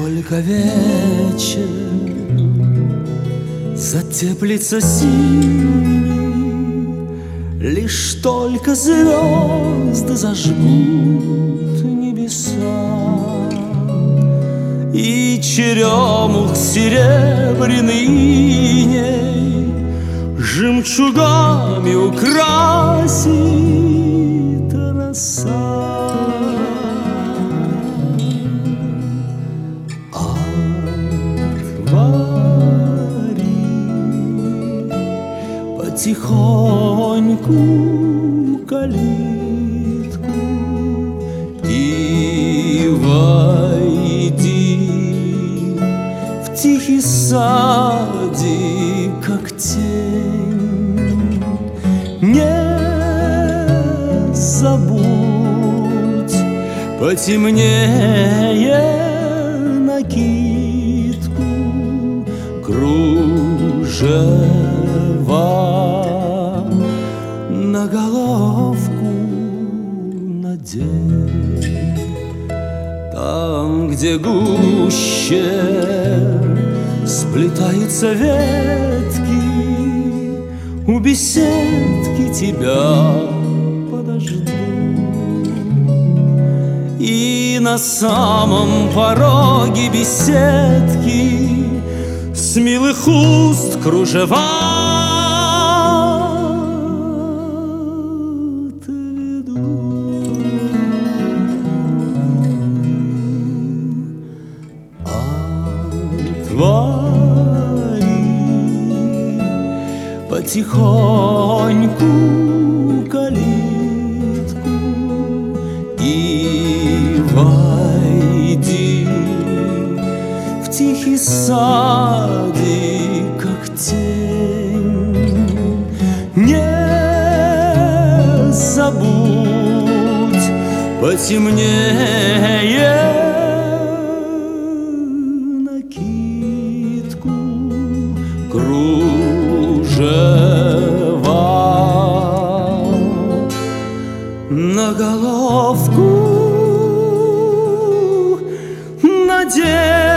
только вечер затеплится синий, лишь только звезды зажгут небеса, и черемух серебряный иней жемчугами украсит роса. Потихоньку калитку и войди в тихий садик, как тень. Не забудь потемнее накидку, кружева на головку надень. Там, где гуще сплетаются ветки, у беседки тебя подожду. И на самом пороге беседки с милых уст кружева отвори потихоньку калитку и войди в тихий садик, как тень. Не забудь потемнее накидку, кружева на головку надень.